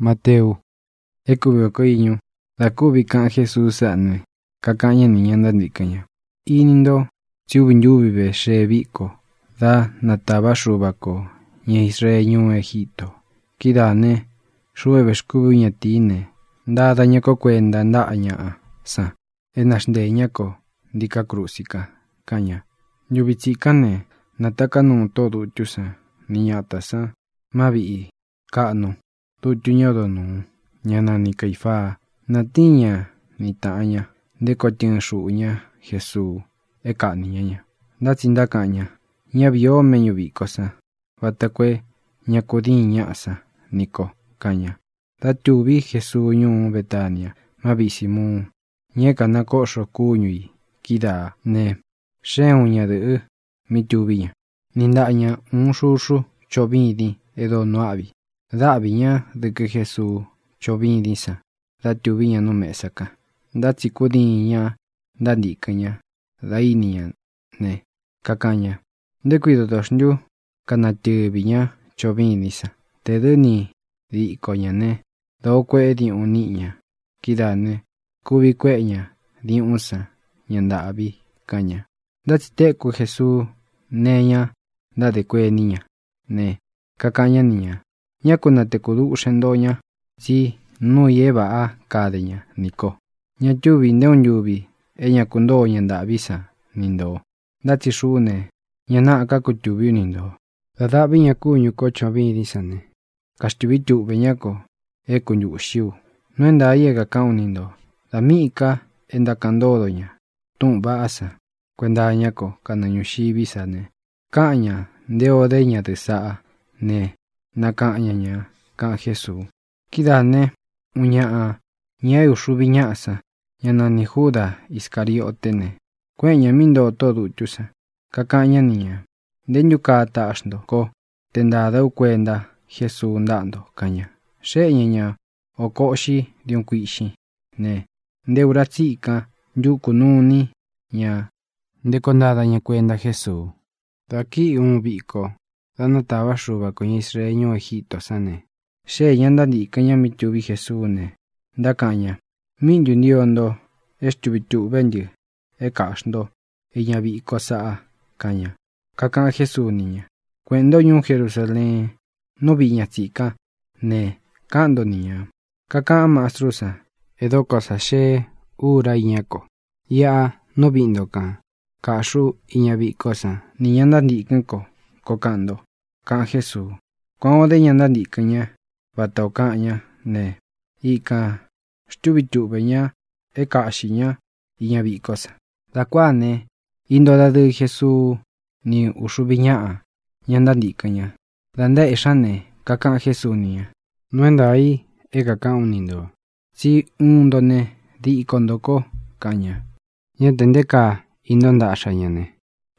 Mateo. Ekubi okoiñu. Dakubi kan Jesus ane. Kakanya niñanda ndikaña. Inindo chubinjubibe shebiko. Da nataba shubako. Nye Israel ñu Egipto. Kidane. Shuebe shkubi ñatine. Da dañako kwenda ndaña sa. Enashdeñako. Ndika krusika. Kaña. Yubichikane. Natakanu todo chusa. Niñata sa. Mabi. Kano. Tutuñodonu. Ñana ni Kaifa. Natiña. Ni taña. Deko tienshuña. Jesús. Eka niña. Datindakaña. Ñabio meñubikosa. Batakwe. Ñakodiña sa. Niko. Kaña. Datubi Jesús ñu Betania. Mabisimu. Ñeka nakosho kuñui. Kida. Ne. Sheuña de. Mitubiña. Nindaña. Un shushu. Chobidi. Edo noabi. Dabiña de que Jesús. Chobidi sa. Datubiña no mesaka. Datsikudiña. Dandikaña. Dainiña. Ne. Kakaña. De cuido dosnyu. Kanatubiña. Chobidi sa. Teduni. Di koña ne. Do kwe di uniña. Kidane. Kubi kweña. Di unsa. Ñandabi. Kaña. Datsiteku Jesús. Neña. Dade kwe niña. Ne. Kakaña niña. Ñakunate kudu shendoña. Si. No lleva a kadeña. Niko. Ñachubi neonyubi. Eña kundo ñandabi sa. Nindo. Datsishune. Ñanaka kutubi nindo. Dadabi ñakuñu kochobi disane. Kastubitu beñako. Ekuñu shiu. No enda llega kaunindo. Damika enda kandodoña. Tumba asa. Cuenda ñako kanañushi bisane. Kaña. Deo deña de saa. Ne. Nakaña ña. Kan Jesús. Kidane. Uñaa. Ña ushubi ñasa. Ñanani Juda Iscariote ne. Cueña mindo todo chusa. Kakaña niña. Denyuka taashndo ko. Tendada cuenda. Jesús ndando kaña. Sheña. Okoshi diunkuishi. Ne. Deuratsika. Yukununi. Ña. Ndekondada ña cuenda Jesús. Daki un biko. Danataba shuba con Israel ñu Egipto sane. Sheña ndandika ña mitubi Jesús ne. Dakaña. Minyu ndiondo. Estubitu benyu. Ekashndo. Eña biko saa. Kaña. Kakan Jesús niña. Cuendo ñu Jerusalén. No viña tsika. Ne. Kando niña. Kakan mastrusa. Edo cosa she. Ura iñako. Ya. No vindoka. Kashu iña bikosa. Niña ndandikanko. Kokando. Kan Jesús. Cuando de ña ndandikaña. Bataukaña. Ne. Ika. Stubitubeña. Ekashiña. Iña bikosa. Dakuane. Indoda de Jesús. Ni ushubiña. Ña ndandikaña. Danda eshane. Kakan Jesús niña. No enda ahí. Kakan unindo. Si undone. Di ikondoko. Kaña. Ña tendeka. Indonda ashañane.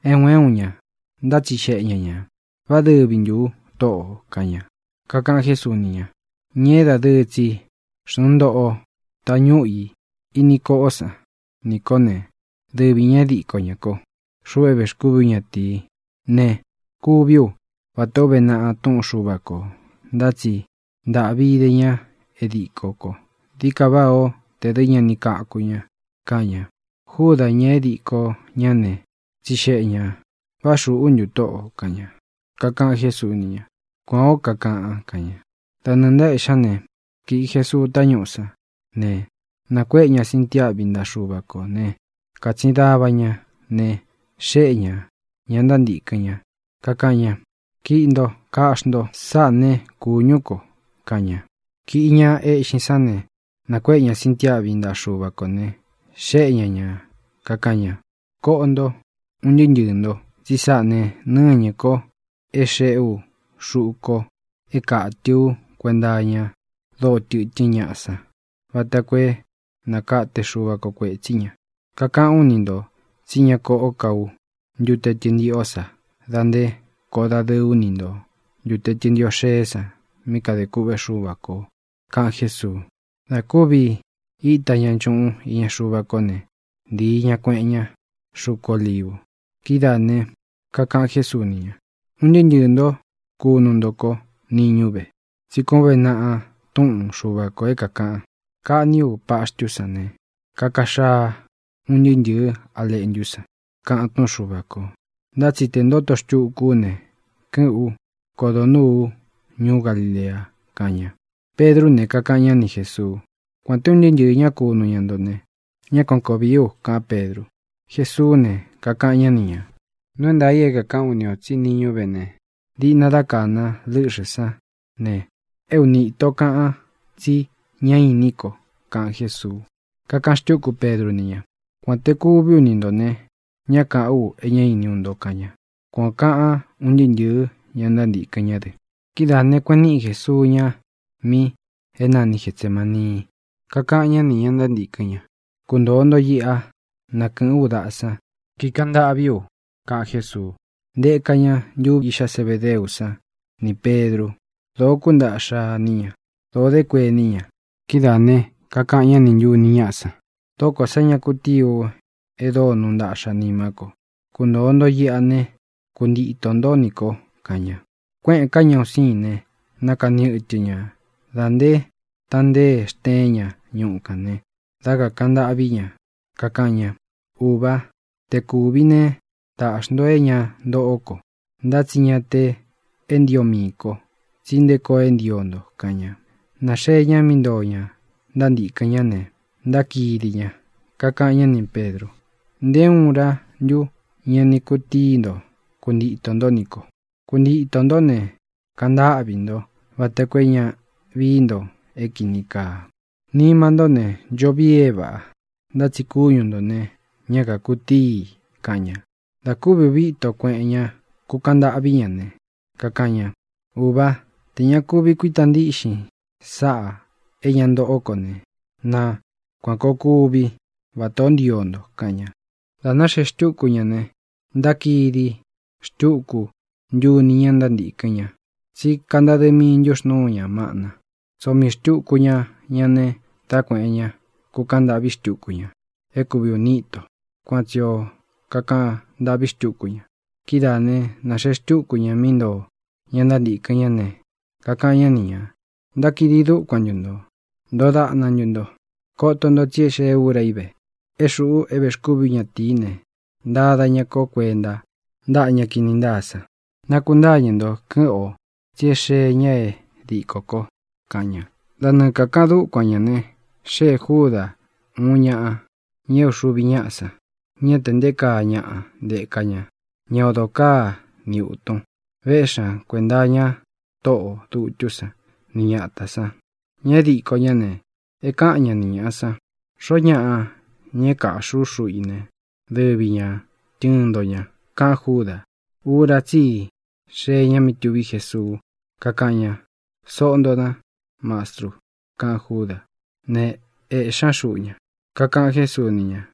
Uña. Dachi sheñaña. Vade binyu. To. Kaña. Kakan Jesús niña. Ñeda de tsi. Shundo. Tañui. Iniko osa. Nikone. De viña di koñako. Shuebe shkubiña ti. Ne. Kubiu. Vatobe na atun shubako. Dachi. Da videña. Edikoko. Dikabao. Te deña nikakuña. Kaña. Juda ña ediko. Ñane. Chisheña. Vashu unyu to. Kaña. Kakan Jesús niña. Kwao kakan. Kaña. Tananda eshane. Ki Jesús tañosa. Ne. Nakweña sintia binda shubako. Ne. Katsindabaña. Ne. Sheña. Ñandandikaña. Kakaña. Kindo. Kashndo. Sane. Kuñuko. Kaña. Kiña shinsane. Nakweña sintia binda shubako ne. Sheña ña. Kakaña. Kondo. Unyinyendo. Sisane. Nñeko. Esheu. Shuko. Ekatiu. Kuendaña. Do tiñasa. Batakwe. Nakate shubako kwe chiña. Kaka unindo. Chiña ko okau. Yute tindiosa. Dande. Koda de unindo. Yute tindiosesa. Mika de kube shubako. Kan Jesús. Dakubi. Ita ñanchun iña shubakone. Di ña cueña. Shuko libu. Kidane. Kakan Jesús niña. Unyinyendo. Kunundoko. Niñube. Sikonbe naa. tụng sùa có ấy cả nhiều pa stu sa ne cả sa un yin dữ a lệ nhu sa cả tụng sùa có đã chỉ tên đó tổ chức cu ne cái u có đó nu nhu Galilea caña Pedro ne caña ni Jesús cuando un yin dữ nhá cu no yando ne nhá con cobiu ca Pedro Jesús ne caña niña no anda ye ca unio chi niño bene di nada cana lư sa ne eu ni toca chi nhai nico ca Jesús ca stu cu Pedro niña cuando cu biu ni ne nhá ca u e nhai ni undo caña con ca un yin dữ yanda di caña de kida ne kwani Jesús ña mi enani Getsemani caña ni yanda di caña cuando ndo yi a na kan u da sa ki kanda abiu ca Jesús de caña yu isha Zebedeo sa ni Pedro do kunda sha niña do de kue niña kida ne caña ni yu niña sa to ko saña kutiu edo nunda sha ni mako kundo ndo yi a ne kundi tondo niko caña kuen caña sin ne na kani utiña dande tande steña nyunka ne daga kanda abiña caña uba te kubine ta ashnoeña do oko ndatsiñate endiomiko tsindeko endiondo caña nasheña mindoña ndandi caña ne ndakiriña caña ni Pedro ndeunra yu ñani kutindo kundi tondoniko kundi tondone kanda abindo batequeña vindo ekinika ni mandone jovieva ndatsikuñundo ne ñaga kuti caña da kubi vito cueña kukanda abiña ne caña uba teña kubi kuitandishi saa eñando okone na cuanco kubi batondiondo caña da nashe shtukuña ne ndakiri shtuku yu niña ndandi caña si kanda de mi yoshnoña mana so mi shtukuña ñane ta cueña kukanda abi shtukuña ekubi unito cuantio kaka dabi shtukuña kidane nashe shtukuña mindo ñandandi caña ne caña niña ndakiridu cuanyundo doda nanyundo kotondo chieshe uraibe eshu ebe shkubiña tine ndadaña ko cuenda ndaña kinindasa nakundañendo keo chieshe ñae di koko caña dana kakadu cuañane she juda muña ñeu shubiñasa ñetende caña de caña ñodo ka niuton vesha cuendaña to tuchusa niñatasa ñedi coñane e caña niñasa shoña ñeka shushu ine debiña tindoña ka juda ura chi she ñamitubi Jesús caña sondona mastru ka juda ne e shashuña caca Jesús niña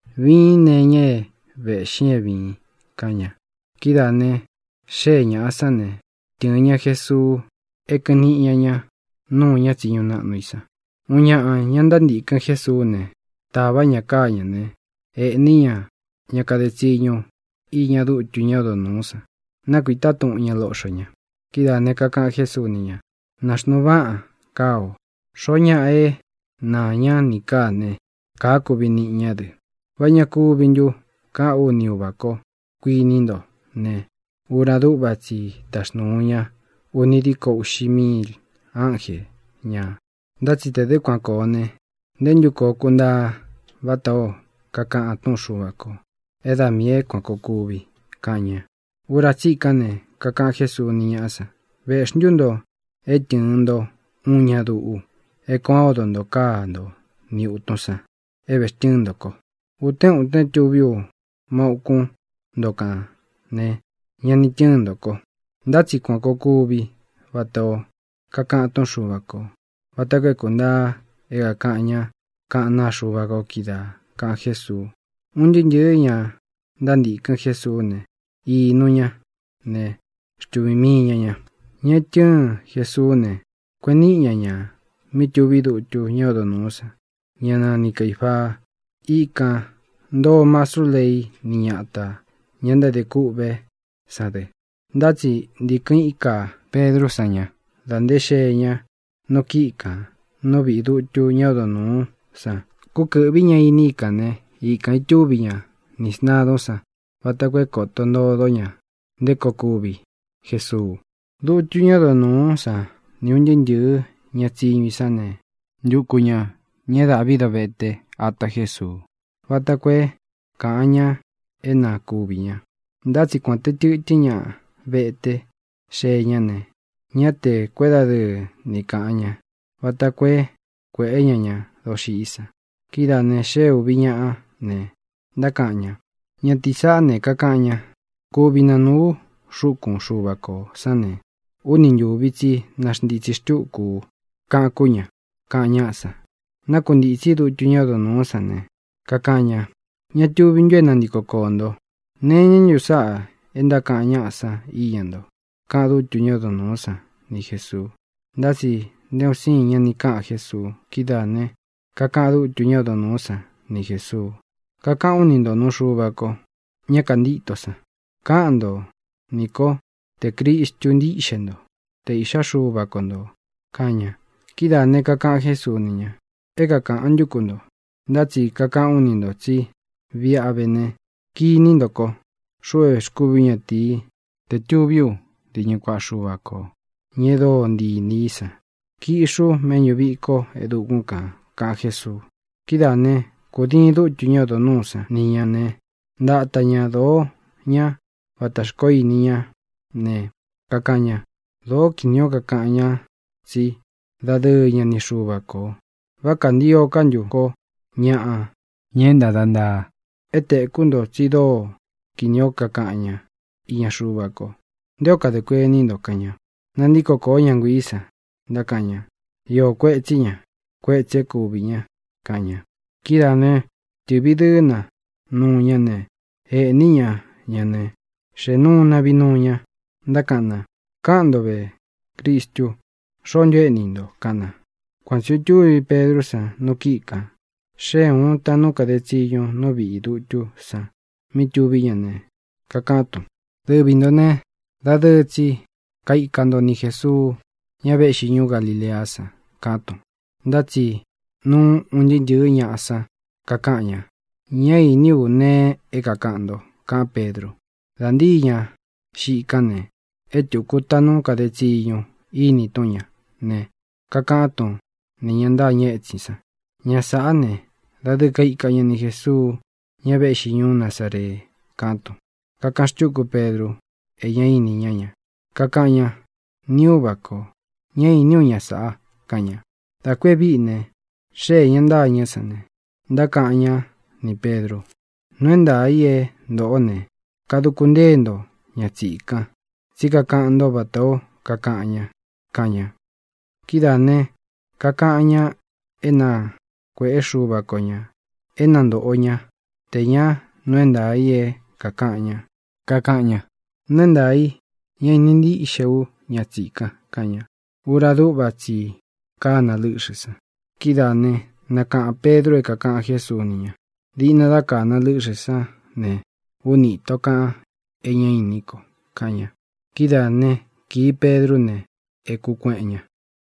vine ñe ve shievi caña kidane sheña asane tiña Jesús e caniña no ña tiñuna nuisa uña ñandandi ka Jesús ne tabaña caña ne e niña ña cadeciño y ña du tuñado nusa na cuitatu ña loxoña kidane caca Jesús niña nasnuba cao shoña e na ña ni cane ka kubini ñade vaña kubinyu ka uniubako kuinindo ne uradu bachi tashnuña uniriko ushimil ángel ña ndatsite de cuancone ndenyuko kunda bato caca atunshubako eda mie cuanco kubi caña urachi cane caca Jesús niñasa veshnyundo etindo uñadu e codondo kando ni utosa e vestindoko uten tubiu maukun doka ne ñani tiendoko ndatsi cuanco kubi bato caca tonshubako batake kunda ega caña kana shubako kida ka Jesús unyeña ndandi ka Jesús ne y nuña ne stubimiña ña ñetien Jesús ne cueniña ña mi tubidu tu ñodo nusa ñana ni Caifá ika ndo masulei niñata ñanda de kube sade ndatsi dikin ika Pedro saña dande sheña no kika, no bị đu chu nhau đó nó sa. Cô cự bị nhai ni cả nè, y cái chu bị nhà, nisna đó sa. Và ta quay cột tôn đô đó nhà, để có cô bị, Jesus. Đu chu nhau đó nó sa, nếu nhân dữ, nhà chi như sa nè. Dụ cô nhà, nhà đã bị đà vệ tê, ata Jesus. Và ta quay, cả nhà, ena cô bị nhà. Đã chỉ quan tế chữ chứ nhà, vệ tê, xe nhà nè. Nhà tê quay ra được, ni cả nhà. Và ta quay nhà, đó xí isa. Khi đã nè xe u bị nhà, nè, đã cả nhà. Nhà tí xa nè cả nhà. Cô bị nà nụ, su cùng su bà cô, sa nè. U nín dụ bị chi, nà đi chi chú cụ, cả cô nhà sa. Nà cùng đi chi đủ chú nhà đồ nụ sa nè. Cả nhà. Nhà chú bình duyên nà đi cô con đồ. Nè nhân dụ sa, en đã cả nhà sa, y nhân đồ. Cả đủ chú nhà đồ nụ sa, ni Jesus. Đã chi, nếu xin nhà ni cả Jesus, khi đã nè. Cả đủ chú nhà đồ nụ sa, ni Jesus. Cả u nín đồ nụ su bà cô. Nhà cần đi tô sa. Cả anh đồ. Ni cô. Te Cristo đi xendo. Te isha su bà con đồ. Cả nhà. Khi đã nè cả Jesus ni nhà. Cả anh dụ con đồ. Đã chi cả u nín đồ chi. Vía ave nè. Khi nín đồ cô. Su scu vi nhà tí. Te chú biu. Đi nhà qua su bà cô. Nhé đồ đi ni sa. Khi su men yu bị cô. Edu con cả Jesus. Khi đã nè. Cô đi đủ chú nhà đồ nụ sa. Ni nhà nè. Đã ta nhà đồ. Nhà. Và ta skoi ni nhà. Nè. Cả nhà. Đồ kinyo cả nhà. Chi. Đã đưa nhà ni su bà cô. Và cần đi ô cần dụ cô. Nhà à. Nhén đã đàn đà. Ete cũng đồ chi đồ. Kinyo cả nhà. Y nhà su bà cô. Đeo cả để quê nín đồ cả nhà. Năn đi cô nhà ngui sa. Đã cả nhà. Yo quê chi nhà. Quê chế cụ bị nhà. Cả nhà. Khi đã nè. Chứ bị đưa nà. Nụ nhà nè. Hệ ni nhà. Nhà nè. Sẽ nụ nà bị nụ nhà. Đã cả nà. Cạn đồ về. Cristo. Son yo nín đồ cả nà. Quan sư chú y Pedro sa. No kì cả. Sẽ un ta no cả để chi yo. No bị đủ chú sa. Mi chú bị nhà nè. Cả tù. Đưa bình đồ nè. Đã đưa chi. Cái căn đồ ni Jesus. Nhà vệ xí nhu Galilea sa. Cả tù. Đã chi. Nụ un dĩ dữ nhà sa. Cả nhà. Nhà y niu nè. Cả đồ. Cả Pedro. Đã đi nhà. Xí cả nè. Chú cô ta no cả để chi yo. Y ni tô nhà. Nè. Cả tù. Nè nhân đa nhẹ chi sa. Nhà xã nè. Đã đưa cái nhà ni Jesus. Nhà vệ xí nhu Nazare. Cả tù. Cả chú cô Pedro. Nhà y ni nhà. Cả nhà. Niu bà cô. Nhà y niu nhà xã. Cả nhà. Đã quê bị nè. Sẽ nhân đa nhà sa nè. Đã cả nhà. Ni Pedro. Nuen đá y đổ nè. Cả đu cunde đổ. Nhà chị ca. Chị cả đổ bà tô. Cả nhà. Cả nhà. Khi đã nè. Cả nhà. Ena. Quê su bà cô nhà. Ena đổ nhà. Te nhà. Nuen đá y cả nhà. Cả nhà. Nuen đá y. Nhà nín đi xeo. Nhà chị ca. Cả nhà. Ura đu bà chị. Cả nà lự sư sa. Khi đã nè. Nà cả Pedro cả Jesus ni nhà. Đi nà đã cả nà lự sư sa. Nè. Uni to cả. Nhà y ni cô. Cả nhà. Khi đã nè. Khi Pedro nè. Cu quẹn nhà.